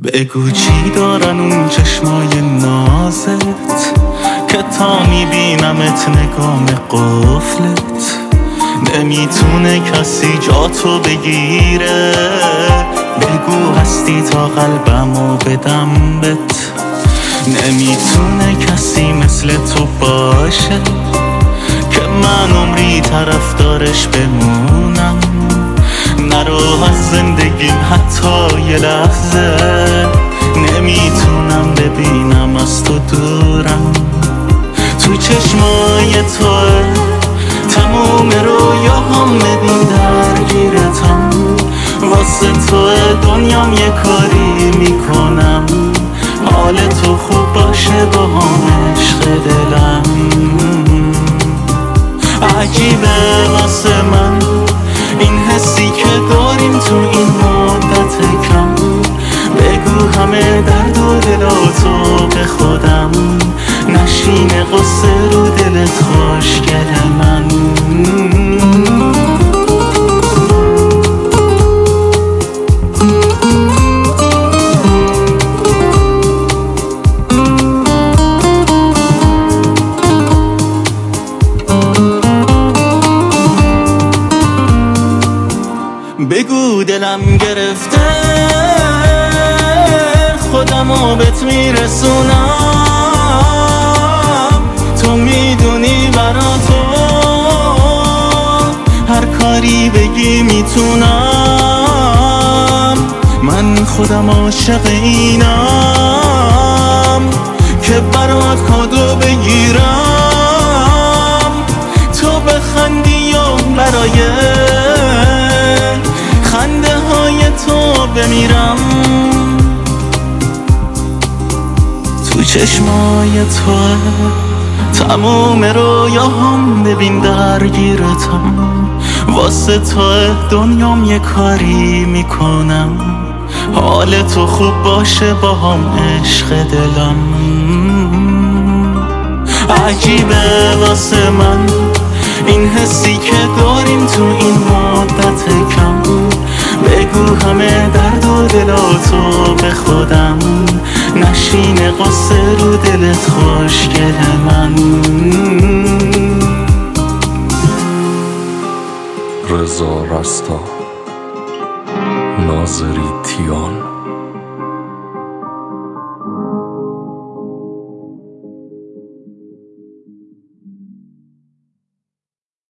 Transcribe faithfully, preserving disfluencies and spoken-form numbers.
بگو چی دارن اون چشمای نازت که تا میبینمت نگام قفلت نمیتونه کسی جاتو بگیره. بگو هستی تا قلبمو بدم بت، نمیتونه کسی مثل تو باشه که من عمری طرفدارش بمونم. نرو از زندگیم حتی یه لحظه، نمیتونم ببینم از تو دورم. تو چشمای توه تموم رویاهام، ببین درگیرتم. واسه توه دنیام یه کاری میکنم، حال تو خوب باشه با هم عشق دلم. عجیبه واسه من این حسی که داریم تو این مدت کم. بگو همه درد و دلاتو به خودم، نشینه قصه رو دلت خوشگل من. بگو دلم گرفته خودمو بهت میرسونم. تو میدونی برا تو هر کاری بگی میتونم. من خودم عاشق اینم که برات کادو بگیرم. تو بخندی و برای خنده های تو بمیرم. تو چشمای توه تموم رویاهام، ببین درگیرتم. واسه توه دنیام یه کاری میکنم، حال تو خوب باشه با هم عشق دلم. عجیبه واسه من این حسی که داریم تو این مدت کم. بگو همه درد و دلاتو به خودم، نشینه قصه رو دلت خوشگل من. رضا رستا، ناظری تیان.